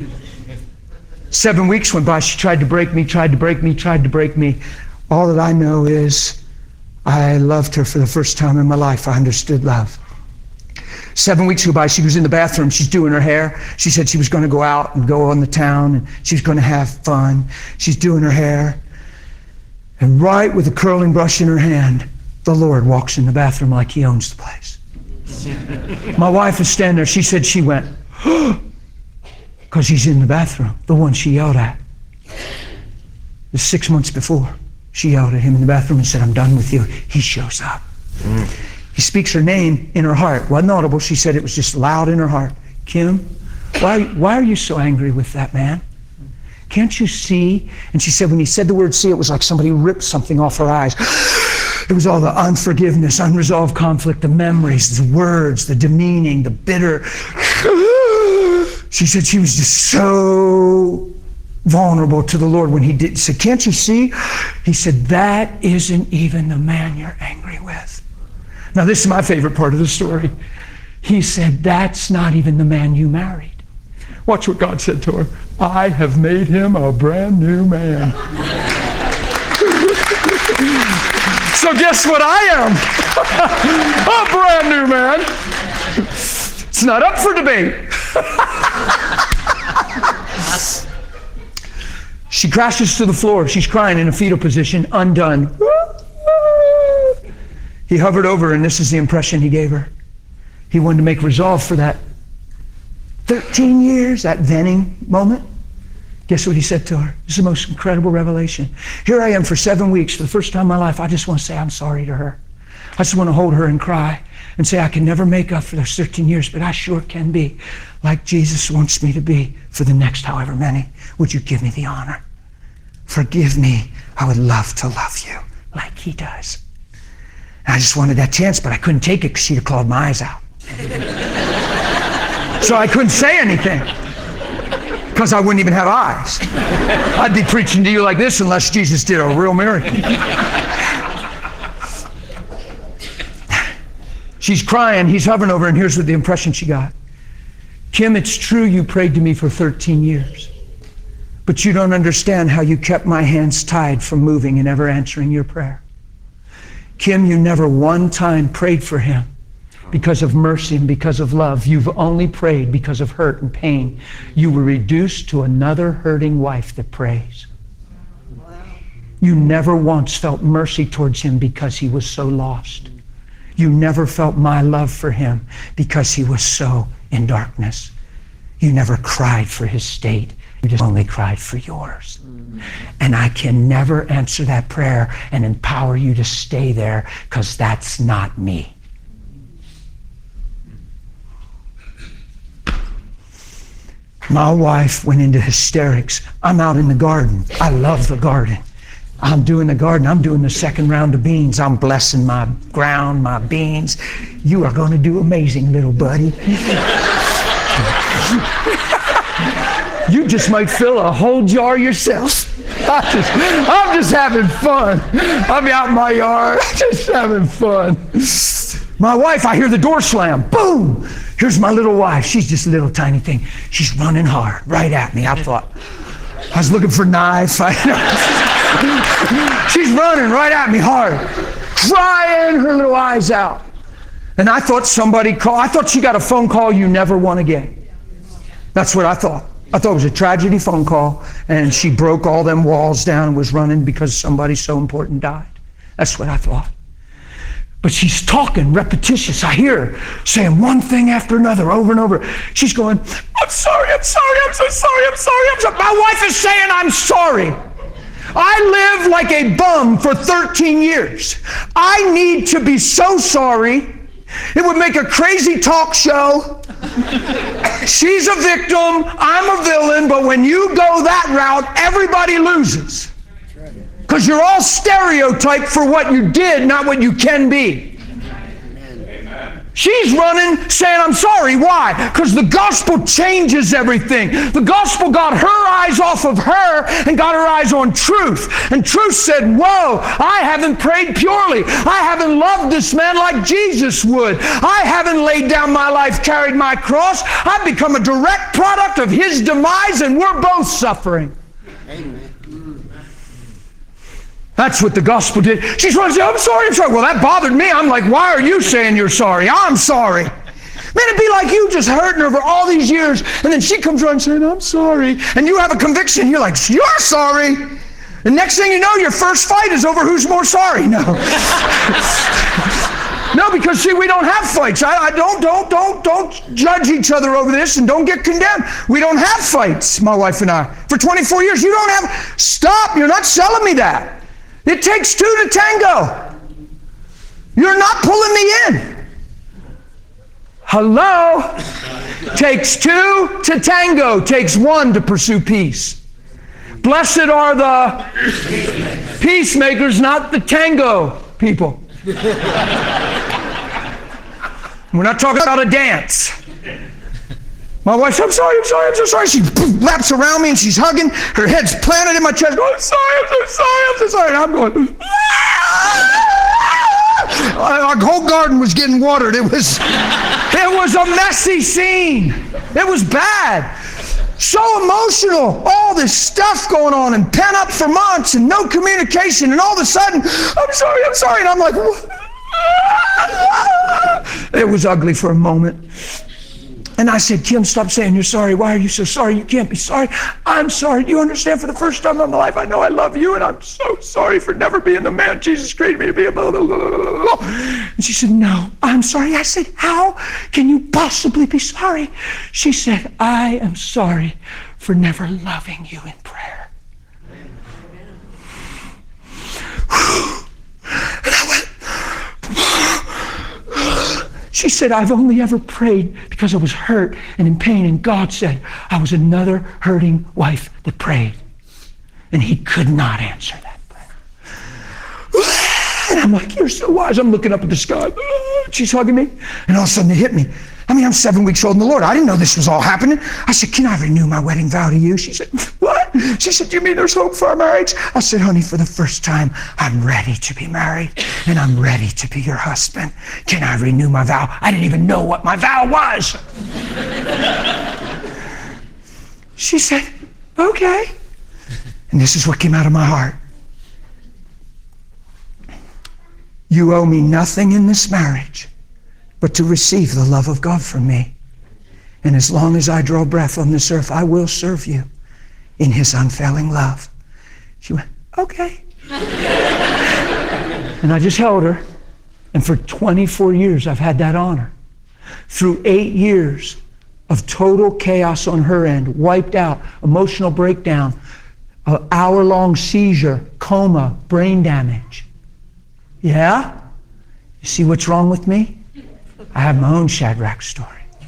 7 weeks went by. She tried to break me, tried to break me, tried to break me. All that I know is I loved her for the first time in my life. I understood love. 7 weeks go by. She was in the bathroom. She's doing her hair. She said she was going to go out and go on the town, and she was going to have fun. She's doing her hair. And right with a curling brush in her hand, the Lord walks in the bathroom like he owns the place. My wife is standing there. She said she went, because he's in the bathroom, the one she yelled at. It was 6 months before. She yelled at him in the bathroom and said, I'm done with you. He shows up. He speaks her name in her heart. Wasn't audible. She said it was just loud in her heart. Kim, why are you so angry with that man? Can't you see? And she said when he said the word see, it was like somebody ripped something off her eyes. It was all the unforgiveness, unresolved conflict, the memories, the words, the demeaning, the bitter. She said she was just so vulnerable to the Lord when he did. Said, can't you see? He said, that isn't even the man you're angry with. Now this is my favorite part of the story. He said, that's not even the man you married. Watch what God said to her. I have made him a brand new man. So guess what I am? A brand new man. It's not up for debate. She crashes to the floor. She's crying in a fetal position, undone. He hovered over her, and this is the impression he gave her. He wanted to make resolve for that 13 years, that venting moment. Guess what he said to her? This is the most incredible revelation. Here I am for 7 weeks. For the first time in my life, I just want to say I'm sorry to her. I just want to hold her and cry and say I can never make up for those 13 years, but I sure can be like Jesus wants me to be for the next however many. Would you give me the honor? Forgive me. I would love to love you like he does. And I just wanted that chance, but I couldn't take it because she'd have clawed my eyes out. So I couldn't say anything because I wouldn't even have eyes. I'd be preaching to you like this unless Jesus did a real miracle. She's crying, he's hovering over, and here's what the impression she got. Kim, it's true you prayed to me for 13 years, but you don't understand how you kept my hands tied from moving and ever answering your prayer. Kim, you never one time prayed for him because of mercy and because of love. You've only prayed because of hurt and pain. You were reduced to another hurting wife that prays. You never once felt mercy towards him because he was so lost. You never felt my love for him because he was so in darkness. You never cried for his state. You just only cried for yours. And I can never answer that prayer and empower you to stay there because that's not me. My wife went into hysterics. I'm out in the garden. I love the garden. I'm doing the garden. I'm doing the second round of beans. I'm blessing my ground, my beans. You are going to do amazing, little buddy. You just might fill a whole jar yourself. I'm just having fun. I'm out in my yard, just having fun. My wife, I hear the door slam. Boom! Here's my little wife. She's just a little tiny thing. She's running hard right at me. I thought, I was looking for knives. She's running right at me hard, crying her little eyes out. And I thought somebody called. I thought she got a phone call, you never won again. That's what I thought. I thought it was a tragedy phone call, and she broke all them walls down and was running because somebody so important died. That's what I thought. But she's talking repetitious. I hear her saying one thing after another over and over. She's going, I'm sorry, I'm sorry, I'm so sorry, I'm sorry, I'm sorry. My wife is saying I'm sorry. I lived like a bum for 13 years. I need to be so sorry. It would make a crazy talk show. She's a victim, I'm a villain, but when you go that route, everybody loses. Because you're all stereotyped for what you did, not what you can be. She's running saying, I'm sorry. Why? Because the gospel changes everything. The gospel got her eyes off of her and got her eyes on truth. And truth said, whoa, I haven't prayed purely. I haven't loved this man like Jesus would. I haven't laid down my life, carried my cross. I've become a direct product of his demise, and we're both suffering. Amen. That's what the gospel did. She's running, I'm sorry, I'm sorry. Well, that bothered me. I'm like, why are you saying you're sorry? I'm sorry. Man, it'd be like you just hurting her for all these years, and then she comes around saying, I'm sorry. And you have a conviction. You're like, you're sorry. The next thing you know, your first fight is over who's more sorry. No. No, because see, we don't have fights. Don't judge each other over this, and don't get condemned. We don't have fights, my wife and I. For 24 years, you don't have, stop, you're not selling me that. It takes two to tango. You're not pulling me in. Hello? Takes two to tango. Takes one to pursue peace. Blessed are the peacemakers, not the tango people. We're not talking about a dance. My wife said, I'm sorry, I'm sorry, I'm so sorry. She laps around me and she's hugging. Her head's planted in my chest. Going, I'm sorry, I'm so sorry, I'm so sorry. And I'm going, our whole garden was getting watered. It was a messy scene. It was bad. So emotional. All this stuff going on and pent up for months and no communication. And all of a sudden, I'm sorry. And I'm like, it was ugly for a moment. And I said, Kim, stop saying you're sorry. Why are you so sorry? You can't be sorry. I'm sorry. Do you understand? For the first time in my life, I know I love you, and I'm so sorry for never being the man Jesus created me to be. Blah, blah, blah, blah, blah. And she said, no, I'm sorry. I said, how can you possibly be sorry? She said, I am sorry for never loving you in prayer. And I went, she said, I've only ever prayed because I was hurt and in pain, and God said I was another hurting wife that prayed, and he could not answer that prayer. And I'm like, you're so wise. I'm looking up at the sky. She's hugging me, and all of a sudden it hit me. I mean, I'm 7 weeks old in the Lord. I didn't know this was all happening. I said, can I renew my wedding vow to you? She said, what? She said, do you mean there's hope for our marriage? I said, honey, for the first time, I'm ready to be married, and I'm ready to be your husband. Can I renew my vow? I didn't even know what my vow was. She said, okay. And this is what came out of my heart. You owe me nothing in this marriage but to receive the love of God from me. And as long as I draw breath on this earth, I will serve you in his unfailing love. She went, okay. And I just held her. And for 24 years, I've had that honor. Through 8 years of total chaos on her end, wiped out, emotional breakdown, an hour-long seizure, coma, brain damage. Yeah? You see what's wrong with me? I have my own Shadrach story.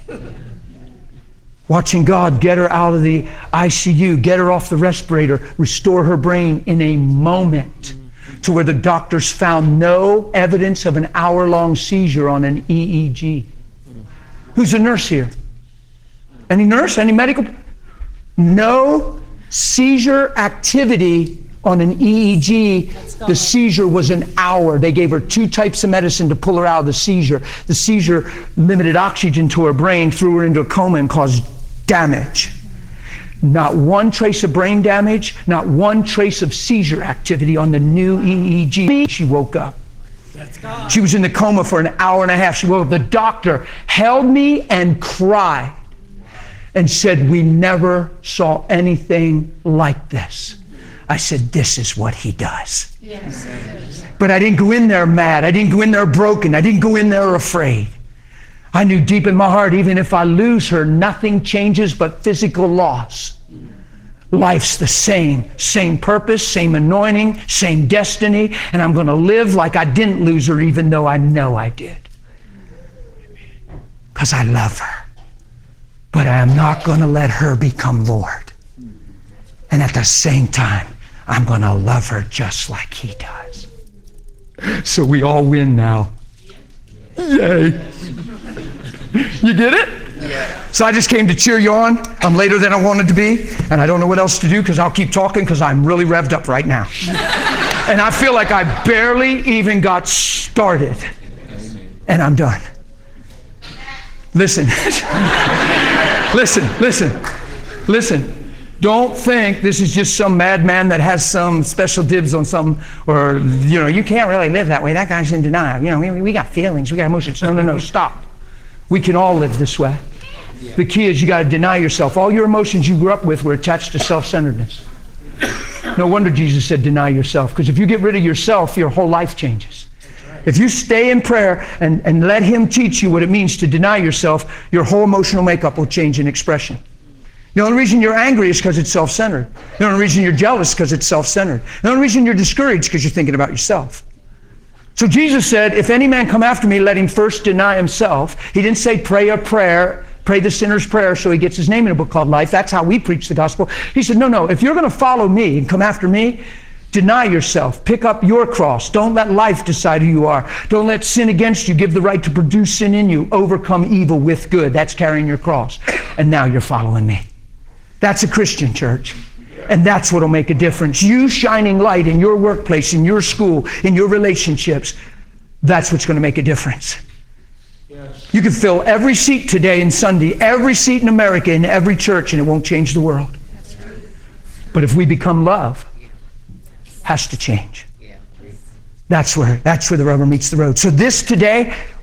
Watching God get her out of the ICU, get her off the respirator, restore her brain in a moment to where the doctors found no evidence of an hour-long seizure on an EEG. Who's a nurse here? Any nurse? Any medical? No seizure activity on an EEG. The seizure was an hour. They gave her 2 types of medicine to pull her out of the seizure. The seizure limited oxygen to her brain, threw her into a coma, and caused damage. Not one trace of brain damage, not one trace of seizure activity on the new EEG. She woke up. She was in the coma for an hour and a half. She woke up. The doctor held me and cried and said, we never saw anything like this. I said, this is what he does. Yes. But I didn't go in there mad. I didn't go in there broken. I didn't go in there afraid. I knew deep in my heart, even if I lose her, nothing changes but physical loss. Life's the same. Same purpose, same anointing, same destiny, and I'm going to live like I didn't lose her, even though I know I did. Because I love her. But I am not going to let her become Lord. And at the same time, I'm going to love her just like he does. So we all win now. Yay. You get it? Yeah. So I just came to cheer you on. I'm later than I wanted to be, and I don't know what else to do because I'll keep talking because I'm really revved up right now. And I feel like I barely even got started. And I'm done. Listen. Listen. Don't think this is just some madman that has some special dibs on something, or, you can't really live that way. That guy's in denial. We got feelings, we got emotions. No, stop. We can all live this way. The key is you got to deny yourself. All your emotions you grew up with were attached to self-centeredness. No wonder Jesus said deny yourself, because if you get rid of yourself, your whole life changes. If you stay in prayer and let him teach you what it means to deny yourself, your whole emotional makeup will change in expression. The only reason you're angry is because it's self-centered. The only reason you're jealous is because it's self-centered. The only reason you're discouraged is because you're thinking about yourself. So Jesus said, if any man come after me, let him first deny himself. He didn't say pray a prayer, pray the sinner's prayer so he gets his name in a book called life. That's how we preach the gospel. He said, no, if you're going to follow me and come after me, deny yourself. Pick up your cross. Don't let life decide who you are. Don't let sin against you give the right to produce sin in you. Overcome evil with good. That's carrying your cross. And now you're following me. That's a Christian church. And that's what will make a difference. You shining light in your workplace, in your school, in your relationships, that's what's going to make a difference. Yes. You can fill every seat today in Sunday, every seat in America, in every church, and it won't change the world. But if we become love, has to change. That's where the rubber meets the road. So this today,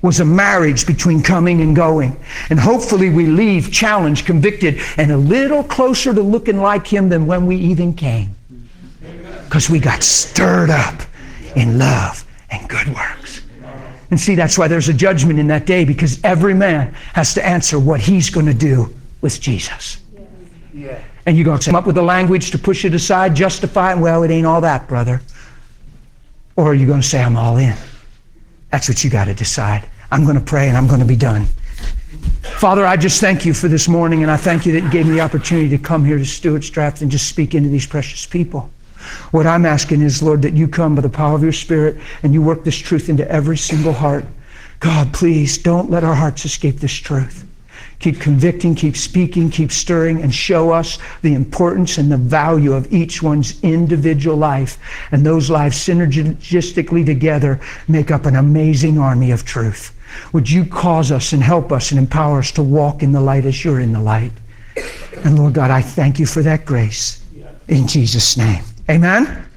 was a marriage between coming and going. And hopefully we leave challenged, convicted, and a little closer to looking like him than when we even came. Because we got stirred up in love and good works. And see, that's why there's a judgment in that day, because every man has to answer what he's going to do with Jesus. Yeah. And you're going to come up with the language to push it aside, justify it, well, it ain't all that, brother. Or are you going to say, I'm all in? That's what you got to decide. I'm going to pray and I'm going to be done. Father, I just thank you for this morning, and I thank you that you gave me the opportunity to come here to Stewart's Draft and just speak into these precious people. What I'm asking is, Lord, that you come by the power of your Spirit and you work this truth into every single heart. God, please don't let our hearts escape this truth. Keep convicting, keep speaking, keep stirring, and show us the importance and the value of each one's individual life. And those lives synergistically together make up an amazing army of truth. Would you cause us and help us and empower us to walk in the light as you're in the light? And Lord God, I thank you for that grace. In Jesus' name. Amen.